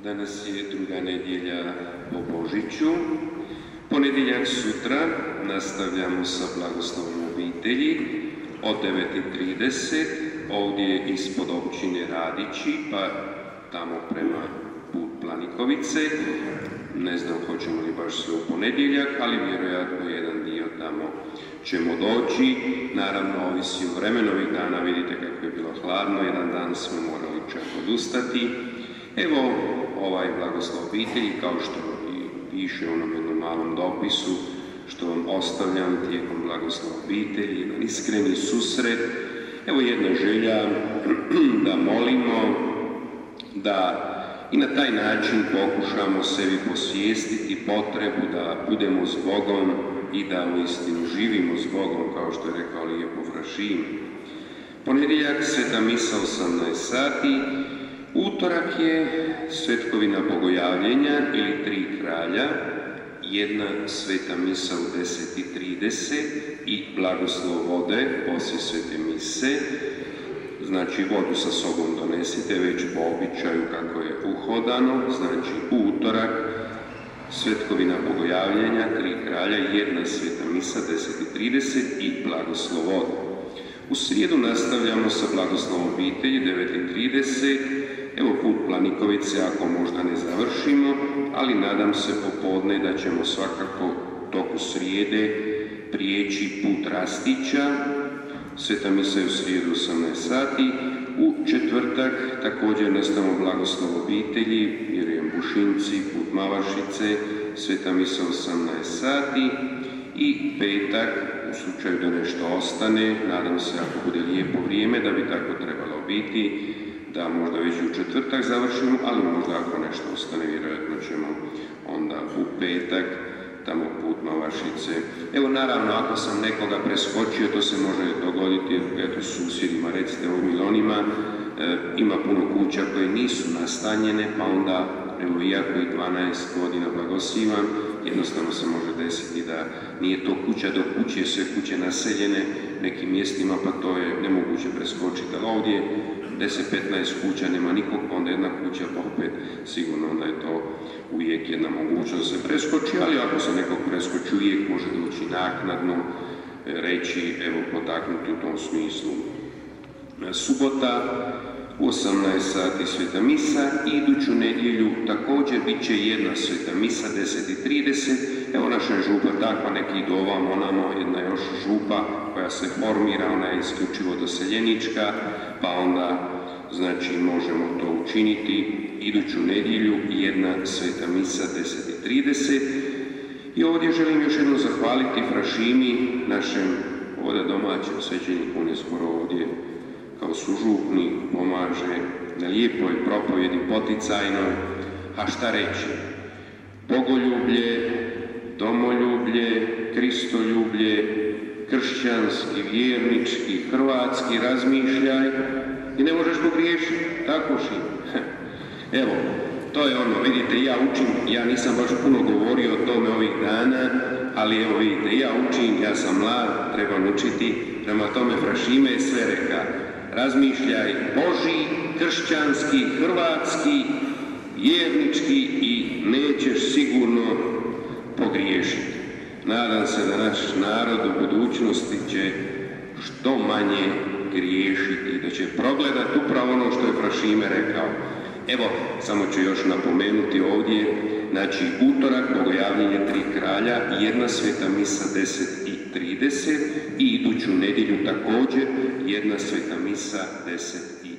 Danas je druga nedjelja po Božiću. Ponedjeljak sutra nastavljamo sa blagoslovom obitelji od 9:30 ovdje ispod općine Radići, pa tamo prema put Planikovice. Ne znam hoćemo li baš sve u ponedjeljak, ali vjerojatno jedan dio tamo ćemo doći. Naravno, ovisi o vremenu, ovih dana vidite kako je bilo hladno, jedan dan smo morali čak odustati. Evo ovaj blagoslov obitelji, kao što i piše u onom jednom malom dopisu, što vam ostavljam tijekom blagoslova obitelji, jedan iskreni susret. Evo jedna želja da molimo, da i na taj način pokušamo sebi posvijestiti potrebu da budemo s Bogom i da uistinu živimo s Bogom, kao što je rekao lijepo Frašim. Ponedjeljak, sveta misa 18 sati, utorak je svetkovina bogojavljenja ili tri kralja, jedna sveta misa u 10:30 i blagoslov vode poslije svete mise. Znači, vodu sa sobom donesite već po običaju kako je uhodano. Znači, u utorak svetkovina bogojavljenja, tri kralja, jedna sveta misa 10:30 i blagoslov vode. U srijedu nastavljamo sa blagoslovom obitelji 9:30. Evo put Planikovice, ako možda ne završimo, ali nadam se popodne da ćemo svakako toku srijede prijeći put Rastića. Sveta misa je u srijedu 18 sati. U četvrtak također nastavimo blagoslov obitelji, vjerujem Bušinci, put Mavašice, sveta misa 18 sati. I petak, u slučaju da nešto ostane, nadam se ako bude lijepo vrijeme, da bi tako trebalo biti, da možda već u četvrtak završimo, ali možda ako nešto ostane, vjerojatno ćemo onda u petak tamo put Mavašice. Evo naravno, ako sam nekoga preskočio, to se može dogoditi, eto susjedima, recite u Milonima, ima puno kuća koje nisu nastanjene, pa onda, evo iako i 12 godina blagosivam, jednostavno se može desiti da nije to kuća do kuće, sve kuće naseljene nekim mjestima, pa to je nemoguće preskočiti, ali ovdje 10-15 kuća, nema nikog, pa onda jedna kuća, pa opet sigurno onda je to uvijek jedna mogućnost da se preskoči, ali ako se nekog preskoči, uvijek može doći naknadno reći, evo potaknuti u tom smislu. Subota u 18 sati sveta misa i iduću nedjelju također bit će jedna sveta misa 10:30. Evo naša je župa takva, neki idu ovamo, onamo, jedna još župa koja se formira, ona je isključivo doseljenička, pa onda znači možemo to učiniti. Iduću nedjelju jedna sveta misa 10:30. I ovdje želim još jednom zahvaliti Frašimi, našem ovdje domaćem svećeniku, on je skoro ovdje kao sužupnik, pomaže na lijepoj propovjedi poticajnoj. A šta reći? Bogoljublje, domoljublje, kristoljublje, kršćanski, vjernički, hrvatski razmišljaj i ne možeš pogriješiti, tako Šim. Evo, to je ono, vidite, ja učim, ja nisam baš puno govorio o tome ovih dana, ali evo vidite, ja učim, ja sam mlad, trebam učiti, prema tome Frašime je sve reka. Razmišljaj Boži, kršćanski, hrvatski, vjernički i nećeš sigurno pogriješiti. Nadam se da naš narod u budućnosti će što manje griješiti, da će progledati upravo ono što je Frašime rekao. Evo, samo ću još napomenuti ovdje, znači utorak, bogojavljenje tri kralja, jedna sveta misa 10:30 i iduću nedjelju također jedna sveta misa 10:30.